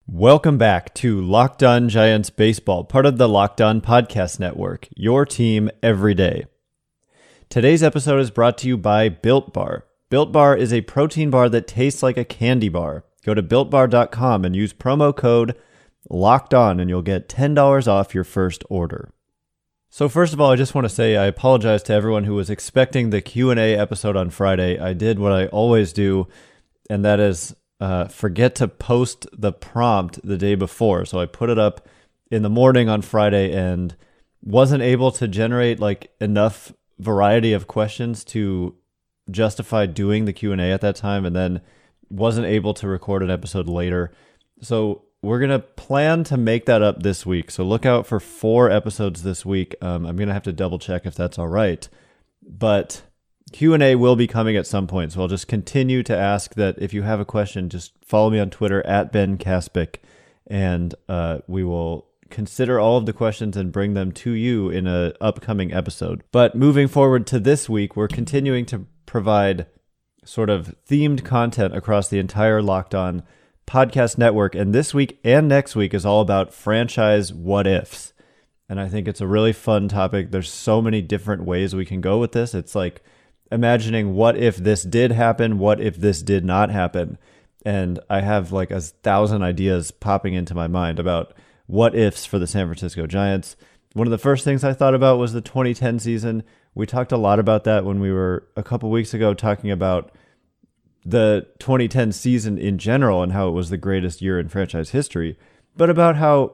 Welcome back to Locked On Giants Baseball, part of the Locked On Podcast Network, your team every day. Today's episode is brought to you by Built Bar. Built Bar is a protein bar that tastes like a candy bar. Go to BuiltBar.com and use promo code LOCKEDON and you'll get $10 off your first order. So first of all, I just want to say I apologize to everyone who was expecting the Q&A episode on Friday. I did what I always do, and that is forget to post the prompt the day before. So I put it up in the morning on Friday and wasn't able to generate enough variety of questions to justify doing the Q&A at that time, and then wasn't able to record an episode later. So we're going to plan to make that up this week. So look out for 4 episodes this week. I'm going to have to double check if that's all right. But Q&A will be coming at some point, so I'll just continue to ask that if you have a question, just follow me on Twitter at Ben Kaspick, and we will consider all of the questions and bring them to you in an upcoming episode. But moving forward to this week, we're continuing to provide sort of themed content across the entire Locked On Podcast Network, and this week and next week is all about franchise what-ifs. And I think it's a really fun topic. There's so many different ways we can go with this. It's like imagining what if this did happen, what if this did not happen. And I have 1,000 ideas popping into my mind about what ifs for the San Francisco Giants. One of the first things I thought about was the 2010 season. We talked a lot about that when we were a couple weeks ago talking about the 2010 season in general and how it was the greatest year in franchise history, but about how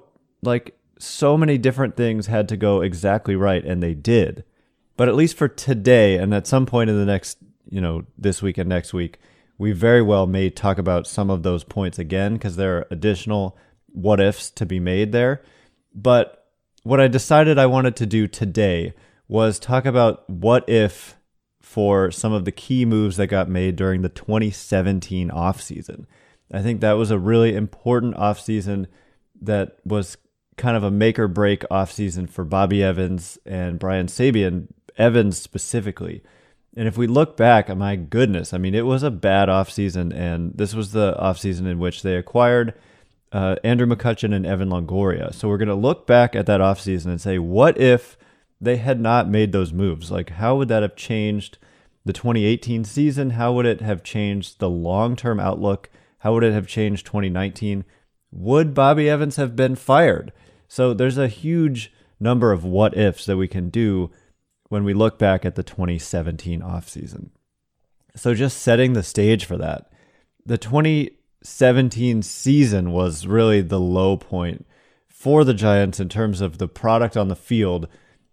so many different things had to go exactly right, and they did. But at least for today, and at some point in the next, this week and next week, we very well may talk about some of those points again, because there are additional what ifs to be made there. But what I decided I wanted to do today was talk about what if for some of the key moves that got made during the 2017 offseason. I think that was a really important offseason that was kind of a make or break offseason for Bobby Evans and Brian Sabean, Evans specifically. And if we look back, my goodness, it was a bad offseason, and this was the offseason in which they acquired Andrew McCutchen and Evan Longoria. So we're going to look back at that offseason and say, what if they had not made those moves? How would that have changed the 2018 season? How would it have changed the long-term outlook? How would it have changed 2019? Would Bobby Evans have been fired? So there's a huge number of what ifs that we can do when we look back at the 2017 offseason. So just setting the stage for that. The 2017 season was really the low point for the Giants in terms of the product on the field,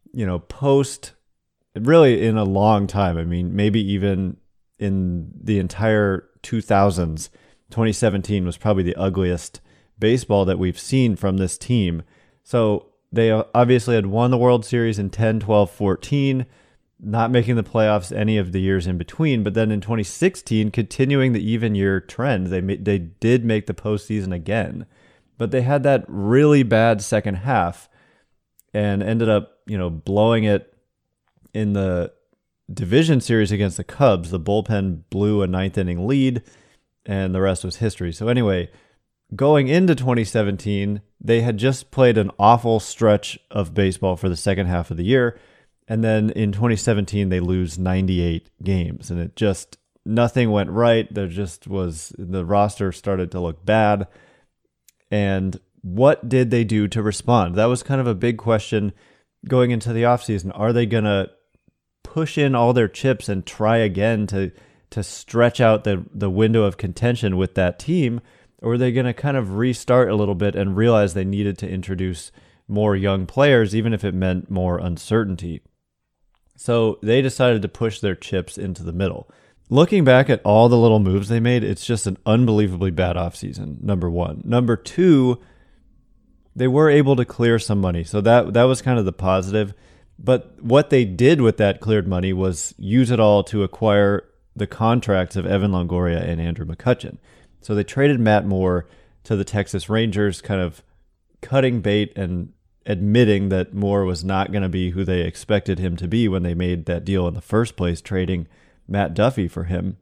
post really in a long time. Maybe even in the entire 2000s, 2017 was probably the ugliest baseball that we've seen from this team. So they obviously had won the World Series in 10, 12, 14, not making the playoffs any of the years in between. But then in 2016, continuing the even year trend, they did make the postseason again. But they had that really bad second half and ended up, blowing it in the division series against the Cubs. The bullpen blew a 9th inning lead, and the rest was history. So anyway, going into 2017, they had just played an awful stretch of baseball for the second half of the year. And then in 2017, they lose 98 games, and nothing went right. The roster started to look bad. And what did they do to respond? That was kind of a big question going into the offseason. Are they going to push in all their chips and try again to stretch out the window of contention with that team? Or are they going to kind of restart a little bit and realize they needed to introduce more young players, even if it meant more uncertainty? So they decided to push their chips into the middle. Looking back at all the little moves they made, it's just an unbelievably bad offseason, number one. Number two, they were able to clear some money. So that was kind of the positive. But what they did with that cleared money was use it all to acquire the contracts of Evan Longoria and Andrew McCutchen. So they traded Matt Moore to the Texas Rangers, kind of cutting bait and admitting that Moore was not going to be who they expected him to be when they made that deal in the first place, trading Matt Duffy for him.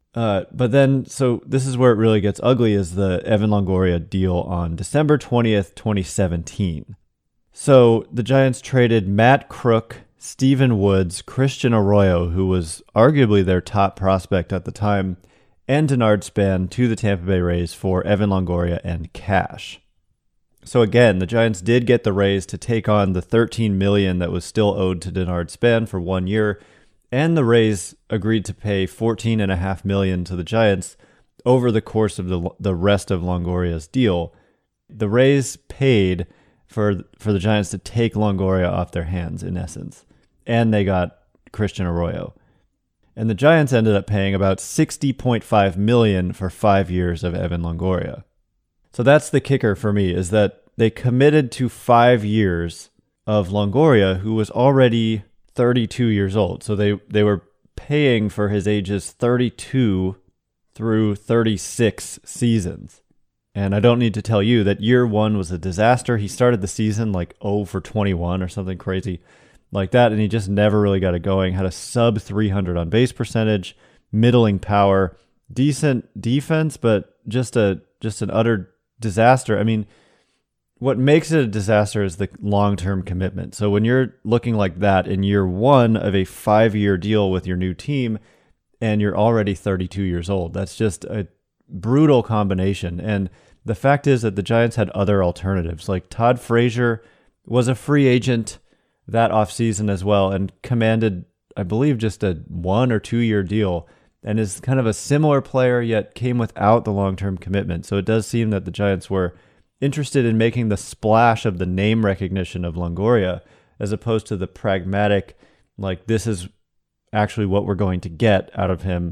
But then, so this is where it really gets ugly, is the Evan Longoria deal on December 20th, 2017. So the Giants traded Matt Crook, Steven Woods, Christian Arroyo, who was arguably their top prospect at the time, and Denard Span to the Tampa Bay Rays for Evan Longoria and cash. So again, the Giants did get the Rays to take on the $13 million that was still owed to Denard Span for 1 year, and the Rays agreed to pay $14.5 million to the Giants over the course of the rest of Longoria's deal. The Rays paid for the Giants to take Longoria off their hands, in essence, and they got Christian Arroyo. And the Giants ended up paying about $60.5 million for 5 years of Evan Longoria. So that's the kicker for me, is that they committed to 5 years of Longoria, who was already 32 years old. So they were paying for his ages 32 through 36 seasons. And I don't need to tell you that year one was a disaster. He started the season like 0 for 21 or something crazy like that, and he just never really got it going. Had a sub 300 on base percentage, middling power, decent defense, but just an utter disaster. I mean, what makes it a disaster is the long-term commitment. So when you're looking like that in year one of a 5-year deal with your new team, and you're already 32 years old, that's just a brutal combination. And the fact is that the Giants had other alternatives. Like Todd Frazier was a free agent that offseason as well and commanded, I believe, just a 1 or 2 year deal, and is kind of a similar player, yet came without the long-term commitment. So it does seem that the Giants were interested in making the splash of the name recognition of Longoria as opposed to the pragmatic, like, this is actually what we're going to get out of him.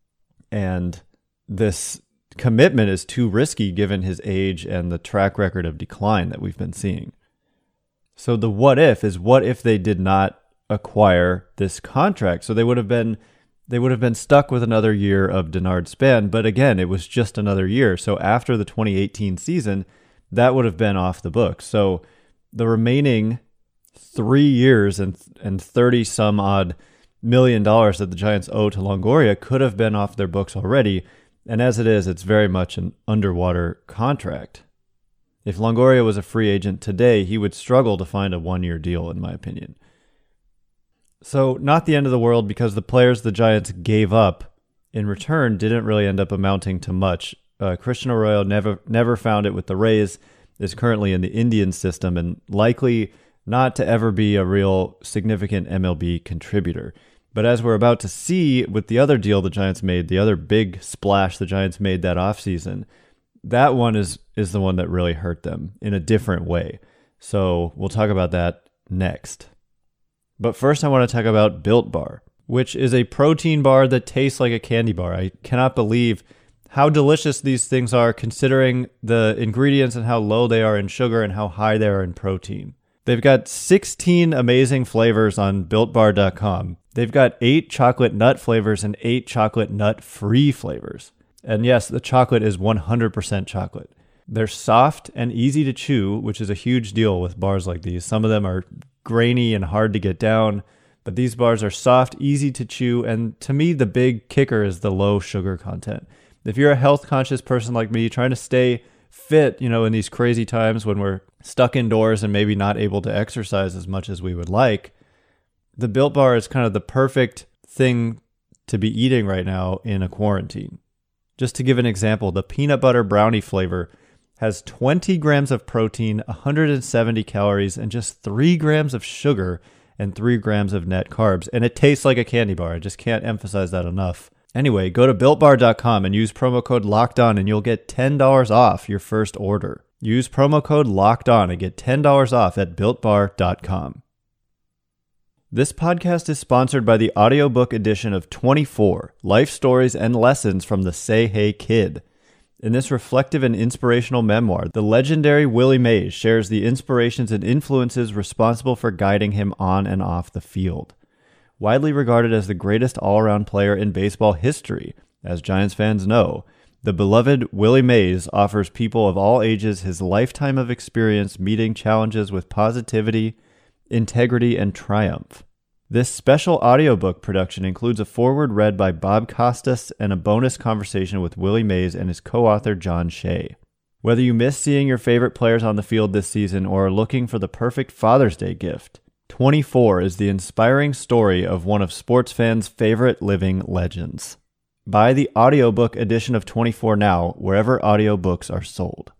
And this commitment is too risky given his age and the track record of decline that we've been seeing. So the what if is, what if they did not acquire this contract? So they would have been stuck with another year of Denard Span, but again, it was just another year. So after the 2018 season, that would have been off the books. So the remaining 3 years and 30 some odd $1 million that the Giants owe to Longoria could have been off their books already. And as it is, it's very much an underwater contract. If Longoria was a free agent today, he would struggle to find a 1-year deal, in my opinion. So not the end of the world, because the players the Giants gave up in return didn't really end up amounting to much. Christian Arroyo never found it with the Rays, is currently in the Indians system, and likely not to ever be a real significant MLB contributor. But as we're about to see with the other deal the Giants made, the other big splash the Giants made that offseason, that one is the one that really hurt them in a different way. So we'll talk about that next. But first I want to talk about Built Bar, which is a protein bar that tastes like a candy bar. I cannot believe how delicious these things are, considering the ingredients and how low they are in sugar and how high they are in protein. They've got 16 amazing flavors on BuiltBar.com. They've got 8 chocolate nut flavors and 8 chocolate nut-free flavors. And yes, the chocolate is 100% chocolate. They're soft and easy to chew, which is a huge deal with bars like these. Some of them are grainy and hard to get down, but these bars are soft, easy to chew, and to me, the big kicker is the low sugar content. If you're a health-conscious person like me, trying to stay fit, in these crazy times when we're stuck indoors and maybe not able to exercise as much as we would like, the Built Bar is kind of the perfect thing to be eating right now in a quarantine. Just to give an example, the peanut butter brownie flavor has 20 grams of protein, 170 calories, and just 3 grams of sugar and 3 grams of net carbs. And it tastes like a candy bar. I just can't emphasize that enough. Anyway, go to BuiltBar.com and use promo code LOCKEDON and you'll get $10 off your first order. Use promo code LOCKEDON and get $10 off at BuiltBar.com. This podcast is sponsored by the audiobook edition of 24, Life Stories and Lessons from the Say Hey Kid. In this reflective and inspirational memoir, the legendary Willie Mays shares the inspirations and influences responsible for guiding him on and off the field. Widely regarded as the greatest all-around player in baseball history, as Giants fans know, the beloved Willie Mays offers people of all ages his lifetime of experience meeting challenges with positivity, integrity, and triumph. This special audiobook production includes a foreword read by Bob Costas and a bonus conversation with Willie Mays and his co-author John Shea. Whether you miss seeing your favorite players on the field this season or are looking for the perfect Father's Day gift, 24 is the inspiring story of one of sports fans' favorite living legends. Buy the audiobook edition of 24 now, wherever audiobooks are sold.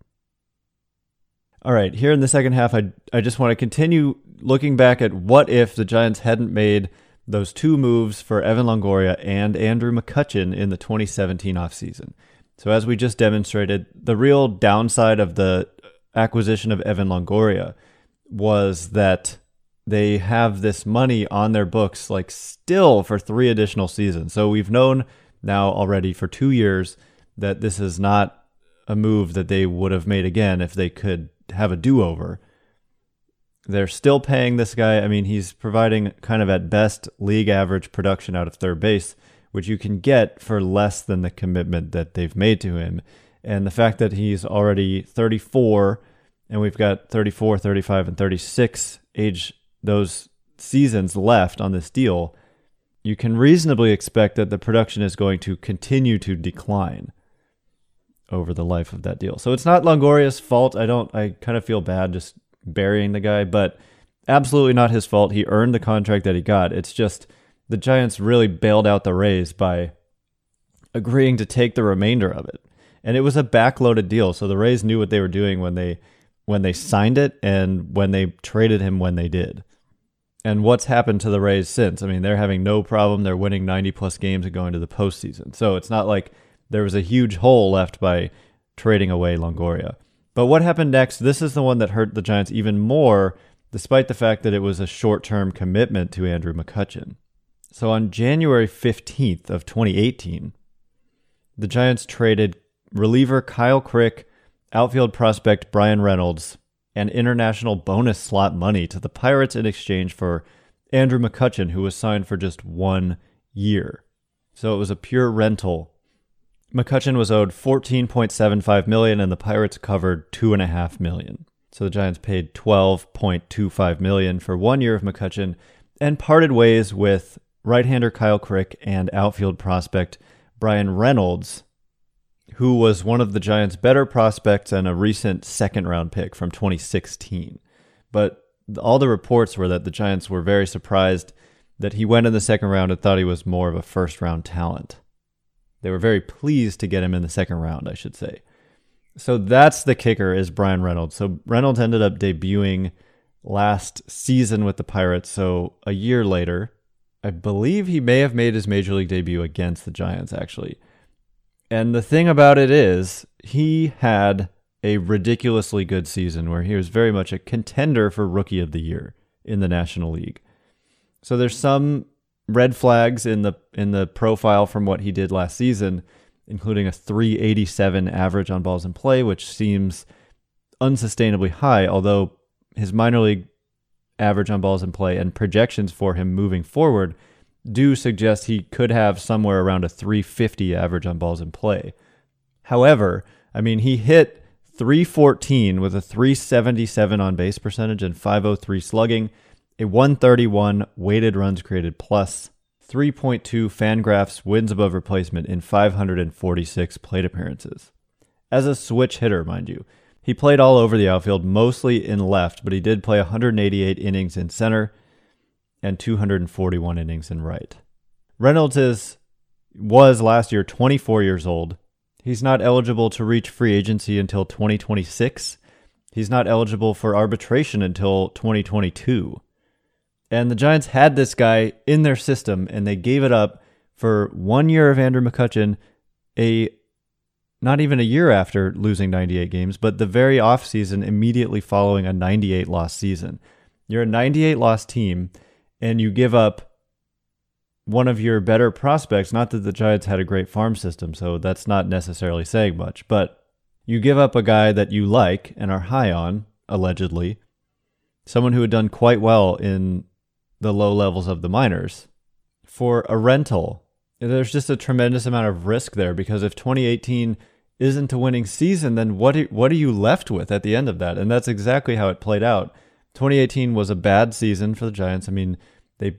All right, here in the second half, I just want to continue looking back at what if the Giants hadn't made those two moves for Evan Longoria and Andrew McCutchen in the 2017 offseason. So as we just demonstrated, the real downside of the acquisition of Evan Longoria was that they have this money on their books like still for 3 additional seasons. So we've known now already for 2 years that this is not a move that they would have made again if they could have a do-over. They're still paying this guy. I mean, he's providing kind of at best league average production out of third base, which you can get for less than the commitment that they've made to him. And the fact that he's already 34 and we've got 34, 35, and 36 those seasons left on this deal, you can reasonably expect that the production is going to continue to decline over the life of that deal. So it's not Longoria's fault. I kind of feel bad just burying the guy, but absolutely not his fault. He earned the contract that he got. It's just the Giants really bailed out the Rays by agreeing to take the remainder of it. And it was a backloaded deal, so the Rays knew what they were doing when they signed it and when they traded him when they did. And what's happened to the Rays since? I mean, they're having no problem. They're winning 90-plus games and going to the postseason. So it's not like there was a huge hole left by trading away Longoria. But what happened next, this is the one that hurt the Giants even more, despite the fact that it was a short-term commitment to Andrew McCutchen. So on January 15th of 2018, the Giants traded reliever Kyle Crick, outfield prospect Brian Reynolds, and international bonus slot money to the Pirates in exchange for Andrew McCutchen, who was signed for just 1 year. So it was a pure rental. McCutchen was owed $14.75 million, and the Pirates covered $2.5 million. So the Giants paid $12.25 million for 1 year of McCutchen and parted ways with right-hander Kyle Crick and outfield prospect Brian Reynolds, who was one of the Giants' better prospects and a recent second-round pick from 2016. But all the reports were that the Giants were very surprised that he went in the second round and thought he was more of a first-round talent. They were very pleased to get him in the second round, I should say. So that's the kicker, is Brian Reynolds. So Reynolds ended up debuting last season with the Pirates. So a year later, I believe he may have made his major league debut against the Giants, actually. And the thing about it is, he had a ridiculously good season where he was very much a contender for Rookie of the Year in the National League. So there's some red flags in the profile from what he did last season, including a 387 average on balls in play, which seems unsustainably high, although his minor league average on balls in play and projections for him moving forward do suggest he could have somewhere around a 350 average on balls in play. However, I mean, he hit 314 with a 377 on base percentage and 503 slugging, a 131 weighted runs created plus, 3.2 Fangraphs wins above replacement in 546 plate appearances. As a switch hitter, mind you, he played all over the outfield, mostly in left, but he did play 188 innings in center and 241 innings in right. Reynolds was last year 24 years old. He's not eligible to reach free agency until 2026. He's not eligible for arbitration until 2022. And the Giants had this guy in their system, and they gave it up for 1 year of Andrew McCutchen, not even a year after losing 98 games, but the very offseason immediately following a 98-loss season. You're a 98-loss team, and you give up one of your better prospects. Not that the Giants had a great farm system, so that's not necessarily saying much, but you give up a guy that you like and are high on, allegedly, someone who had done quite well in the low levels of the minors, for a rental. There's just a tremendous amount of risk there, because if 2018 isn't a winning season, then what are you left with at the end of that? And that's exactly how it played out. 2018 was a bad season for the Giants. I mean, they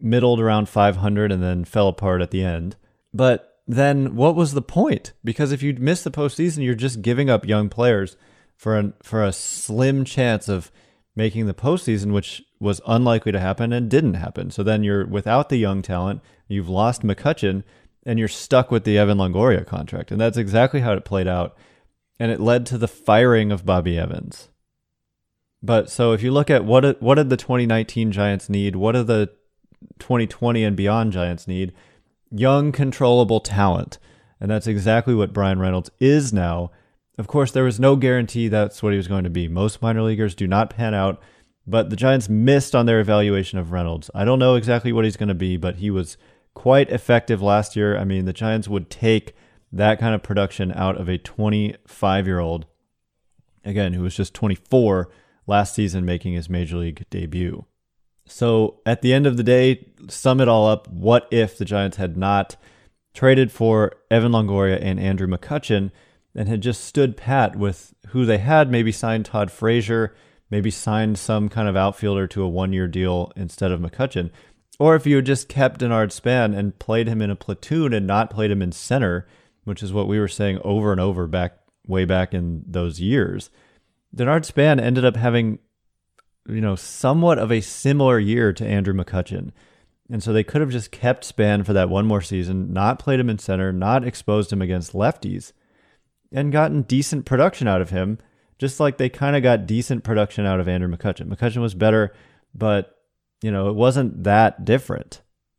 middled around 500 and then fell apart at the end. But then what was the point? Because if you miss the postseason, you're just giving up young players for a slim chance of making the postseason, which was unlikely to happen and didn't happen. So then you're without the young talent, you've lost McCutchen, and you're stuck with the Evan Longoria contract. And that's exactly how it played out. And it led to the firing of Bobby Evans. But so if you look at what did the 2019 Giants need, what do the 2020 and beyond Giants need? Young, controllable talent. And that's exactly what Bryan Reynolds is now. Of course, there was no guarantee that's what he was going to be. Most minor leaguers do not pan out, but the Giants missed on their evaluation of Reynolds. I don't know exactly what he's going to be, but he was quite effective last year. I mean, the Giants would take that kind of production out of a 25-year-old, again, who was just 24 last season, making his major league debut. So at the end of the day, sum it all up, what if the Giants had not traded for Evan Longoria and Andrew McCutchen and had just stood pat with who they had, maybe signed Todd Frazier, maybe signed some kind of outfielder to a one-year deal instead of McCutchen? Or if you had just kept Denard Span and played him in a platoon and not played him in center, which is what we were saying over and over way back in those years. Denard Span ended up having, somewhat of a similar year to Andrew McCutchen. And so they could have just kept Span for that one more season, not played him in center, not exposed him against lefties, and gotten decent production out of him, just like they kind of got decent production out of Andrew McCutchen. McCutchen was better, but it wasn't that different.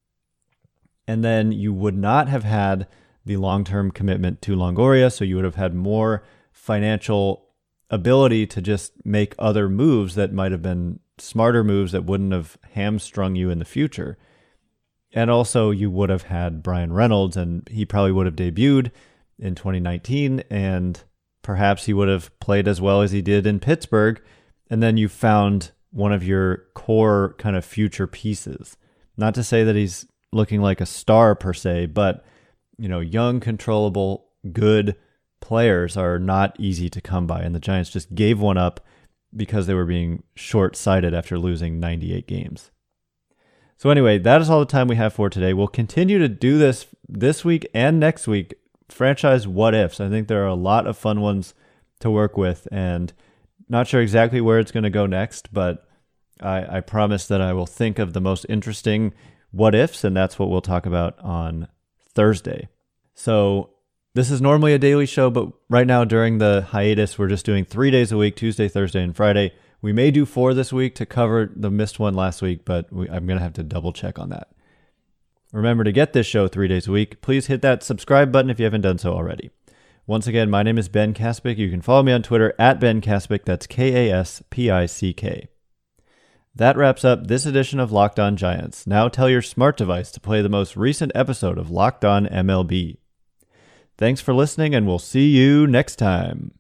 And then you would not have had the long-term commitment to Longoria, so you would have had more financial ability to just make other moves that might have been smarter moves that wouldn't have hamstrung you in the future. And also you would have had Bryan Reynolds, and he probably would have debuted in 2019, and perhaps he would have played as well as he did in Pittsburgh, and then you found one of your core kind of future pieces. Not to say that he's looking like a star per se, but young, controllable, good players are not easy to come by, and the Giants just gave one up because they were being short-sighted after losing 98 games. So anyway, that is all the time we have for today. We'll continue to do this week and next week, franchise what-ifs. I think there are a lot of fun ones to work with, and not sure exactly where it's going to go next, but I promise that I will think of the most interesting what-ifs, and that's what we'll talk about on Thursday. So this is normally a daily show, but right now during the hiatus, we're just doing 3 days a week, Tuesday, Thursday, and Friday. We may do 4 this week to cover the missed one last week, but I'm going to have to double check on that. Remember to get this show 3 days a week. Please hit that subscribe button if you haven't done so already. Once again, my name is Ben Kaspick. You can follow me on Twitter at Ben Kaspick. That's Kaspick. That wraps up this edition of Locked On Giants. Now tell your smart device to play the most recent episode of Locked On MLB. Thanks for listening, and we'll see you next time.